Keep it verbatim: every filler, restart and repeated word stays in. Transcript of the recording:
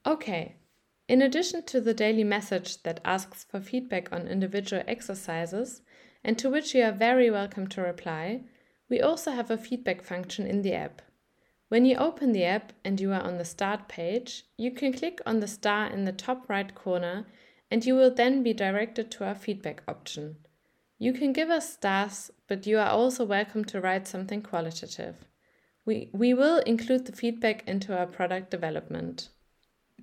Okay, in addition to the daily message that asks for feedback on individual exercises, and to which you are very welcome to reply, we also have a feedback function in the app. When you open the app and you are on the Start page, you can click on the star in the top right corner and you will then be directed to our feedback option. You can give us stars, but you are also welcome to write something qualitative. We, we will include the feedback into our product development.